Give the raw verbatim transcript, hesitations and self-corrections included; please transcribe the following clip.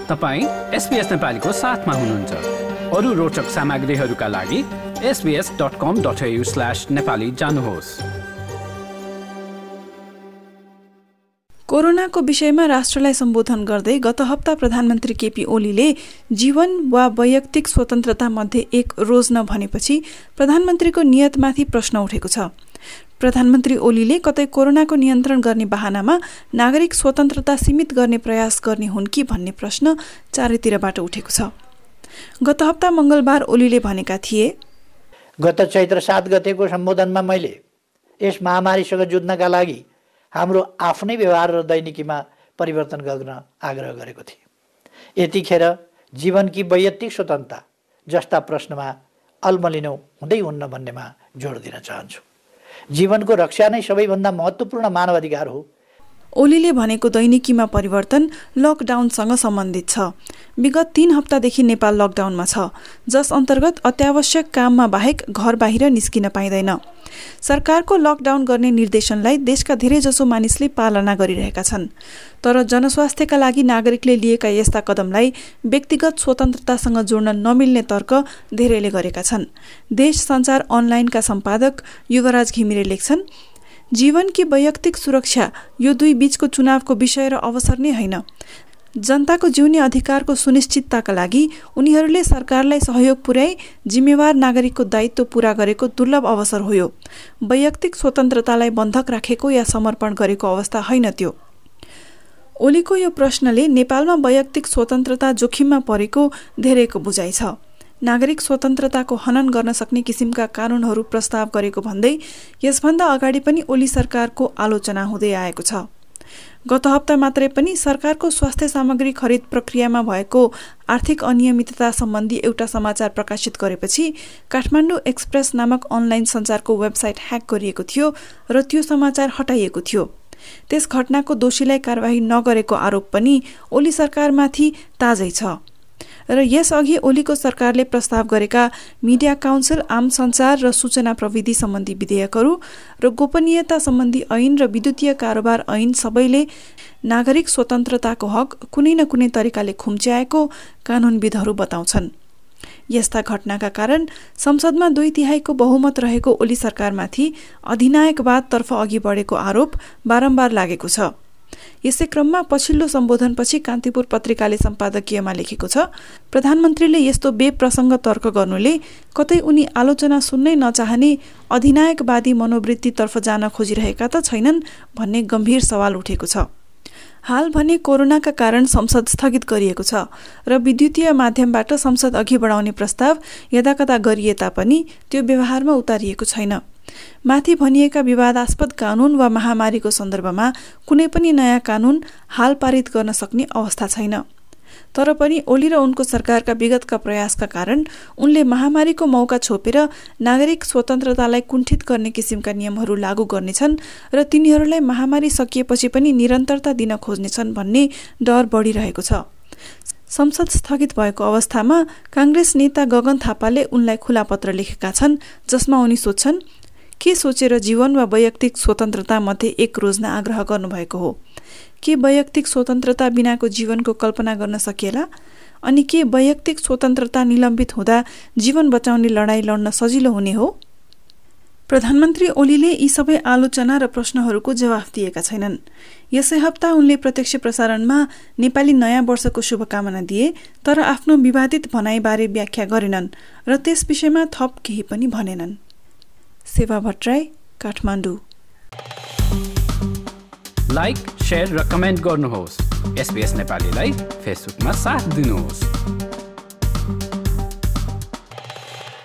तपाईँ एसबीएस नेपालीको साथमा हुनुहुन्छ। अरू रोचक सामग्रीहरूका लागि SBS dot com dot AU slash Nepali जानुहोस्। कोरोनाको विषयमा राष्ट्रलाई सम्बोधन गर्दै गत हप्ता प्रधानमन्त्री केपी ओलीले जीवन वा वैयक्तिक स्वतन्त्रता मध्ये एक रोज्न भनेपछि प्रधानमन्त्रीको नियतमाथि प्रश्न उठेको छ। प्रधानमन्त्री ओलीले कतै कोरोनाको नियन्त्रण गर्ने बहानामा नागरिक स्वतन्त्रता सीमित गर्ने प्रयास गर्ने हुन् कि भन्ने प्रश्न चारैतिरबाट उठेको छ। गत हप्ता मंगलबार ओलीले भनेका थिए, गत चैत्र सात गतेको सम्बोधनमा मैले यस महामारीसँग जुझ्नका लागि हाम्रो आफ्नै व्यवहार र दैनिकीमा परिवर्तन गर्न आग्रह गरेको थिएँ। यतिखेर जीवनकी वैयक्तिक स्वतन्त्रता जस्ता प्रश्नमा अल्मलिनो हुँदै हुन्न भन्नेमा जोड दिन चाहन्छु। जीवनको रक्षा नै सबैभन्दा महत्त्वपूर्ण मानव अधिकार हो। ओलीले भनेको दैनिकीमा परिवर्तन लकडाउनसँग सम्बन्धित छ। विगत तीन हप्तादेखि नेपाल लकडाउनमा छ, जस अन्तर्गत अत्यावश्यक काममा बाहेक घर बाहिर निस्किन पाइँदैन। सरकारको लकडाउन गर्ने निर्देशनलाई देशका धेरैजसो मानिसले पालना गरिरहेका छन्। तर जनस्वास्थ्यका लागि नागरिकले लिएका यस्ता कदमलाई व्यक्तिगत स्वतन्त्रतासँग जोड्न नमिल्ने तर्क धेरैले गरेका छन्। देश संचार अनलाइनका सम्पादक युवराज घिमिरे लेख्छन्, जीवनकी वैयक्तिक सुरक्षा यो दुई बीचको चुनावको विषय र अवसर नै होइन। जनताको जिउने अधिकारको सुनिश्चितताका लागि उनीहरूले सरकारलाई सहयोग पुर्याई जिम्मेवार नागरिकको दायित्व पूरा गरेको दुर्लभ अवसर हो। यो वैयक्तिक स्वतन्त्रतालाई बन्धक राखेको या समर्पण गरेको अवस्था होइन त्यो। ओलीको यो प्रश्नले नेपालमा वैयक्तिक स्वतन्त्रता जोखिममा परेको धेरैको बुझाइ छ। नागरिक स्वतन्त्रताको हनन गर्न सक्ने किसिमका कानूनहरू प्रस्ताव गरेको भन्दै यसभन्दा अगाडि पनि ओली सरकारको आलोचना हुँदै आएको छ। गत हप्ता मात्रै पनि सरकारको स्वास्थ्य सामग्री खरिद प्रक्रियामा भएको आर्थिक अनियमितता सम्बन्धी एउटा समाचार प्रकाशित गरेपछि काठमाडौँ एक्सप्रेस नामक अनलाइन सञ्चारको वेबसाइट ह्याक गरिएको थियो र त्यो समाचार हटाइएको थियो। त्यस घटनाको दोषीलाई कारबाही नगरेको आरोप पनि ओली सरकारमाथि ताजै छ र यसअघि ओलीको सरकारले प्रस्ताव गरेका मिडिया काउन्सिल, आम सञ्चार र सूचना प्रविधि सम्बन्धी विधेयकहरू र गोपनीयता सम्बन्धी ऐन र विद्युतीय कारोबार ऐन सबैले नागरिक स्वतन्त्रताको हक कुनै न कुनै तरिकाले खुम्च्याएको कानूनविदहरू बताउँछन्। यस्ता घटनाका कारण संसदमा दुई तिहाईको बहुमत रहेको ओली सरकारमाथि अधिनायकवादतर्फ अघि बढेको आरोप बारम्बार लागेको छ। यसै क्रममा पछिल्लो सम्बोधनपछि कान्तिपुर पत्रिकाले सम्पादकीयमा लेखेको छ, प्रधानमन्त्रीले यस्तो बेप्रसङ्ग तर्क गर्नुले कतै उनी आलोचना सुन्नै नचाहने अधिनायकवादी मनोवृत्तितर्फ जान खोजिरहेका त छैनन् भन्ने गम्भीर सवाल उठेको छ। हाल भने कोरोनाका कारण संसद स्थगित गरिएको छ र विद्युतीय माध्यमबाट संसद अघि बढाउने प्रस्ताव यदाकदा गरिए तापनि त्यो व्यवहारमा उतारिएको छैन। माथि भनिएका विवादास्पद कानून वा महामारीको सन्दर्भमा कुनै पनि नयाँ कानून हाल पारित गर्न सक्ने अवस्था छैन। तर पनि ओली र उनको सरकारका विगतका प्रयासका कारण उनले महामारीको मौका छोपेर नागरिक स्वतन्त्रतालाई कुण्ठित गर्ने किसिमका नियमहरू लागू गर्नेछन् र तिनीहरूलाई महामारी सकिएपछि पनि निरन्तरता दिन खोज्नेछन् भन्ने डर बढिरहेको छ। संसद स्थगित भएको अवस्थामा काङ्ग्रेस नेता गगन थापाले उनलाई खुला पत्र लेखेका छन्, जसमा उनी सोध्छन्, के सोचेर जीवन वा वैयक्तिक स्वतन्त्रता मध्ये एक रोज्न आग्रह गर्नुभएको हो? के वैयक्तिक स्वतन्त्रता बिनाको जीवनको कल्पना गर्न सकिएला? अनि के वैयक्तिक स्वतन्त्रता निलम्बित हुँदा जीवन बचाउने लडाईँ लड्न सजिलो हुने हो? प्रधानमन्त्री ओलीले यी सबै आलोचना र प्रश्नहरूको जवाफ दिएका छैनन्। यसै हप्ता उनले प्रत्यक्ष प्रसारणमा नेपाली नयाँ वर्षको शुभकामना दिए, तर आफ्नो विवादित भनाइबारे व्याख्या गरेनन् र त्यस विषयमा थप केही पनि भनेनन्। सेवा भट्टराई, काठमाडौँ। लाइक, शेयर र कमेन्ट गर्नुहोस्। एसबीएस नेपालीलाई फेसबुकमा साथ दिनुहोस्।